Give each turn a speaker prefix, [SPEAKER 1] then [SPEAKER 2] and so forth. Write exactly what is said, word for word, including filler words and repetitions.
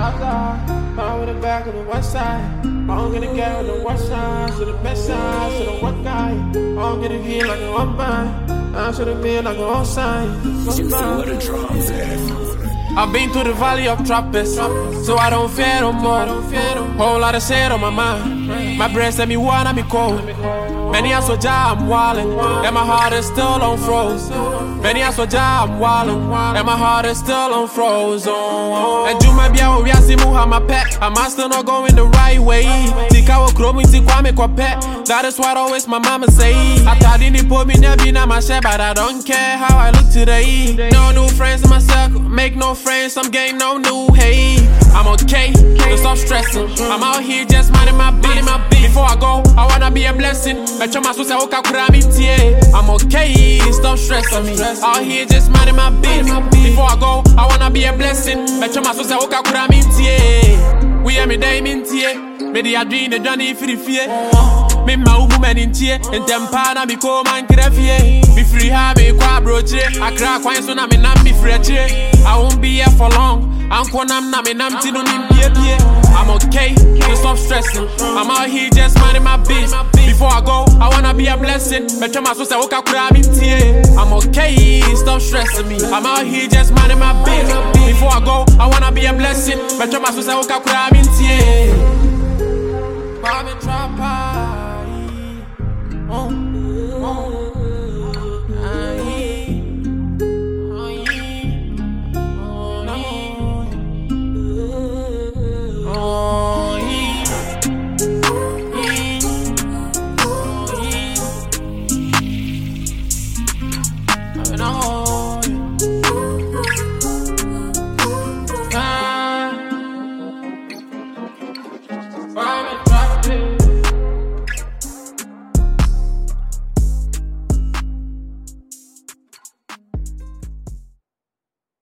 [SPEAKER 1] outside, mine with the back on the west side. I don't get a get on the west side, to the best side, to the one guy. I don't get a feel like a one man. I should have been like a one sign. I've been through the valley of trappers, so I don't fear no more. Whole lot of shit on my mind. My brain said me one and me cold. Many I saw ja, I'm wildin', and my heart is still on froze. Many I saw ja, I'm wildin', and my heart is still on froze. And do my bia we are see mu my pet. I'm still not going the right way. Tika wo kromi ti kwa me kwa pet. That is what always my mama say. I thought didn't put me never na my shit, but I don't care how I look today. No new friends in my circle, make no friends, I'm getting no new hey. I'm okay, don't stop stressing. I'm out here just minding my business. Before I go, I wanna be a blessing. I'm okay, stop stressing me. Out here just minding my business. Before I go, I wanna be a blessing. We are me day mintie. Maybe I dream the journey for the fear. Me ma woman in tear, and tempana me come and crefie. Be free, have me qua broche. I crack wine so na me nam be free. I won't be here for long. I'm konam na me nam tino ni pie. I'm okay, don't stop stressing. I'm out here just minding my business. Before I go, I wanna be a blessing. I'm okay, stop stressing me. I'm out here just minding my business. Before I go, I wanna be a blessing. I'm a trapper. Oh.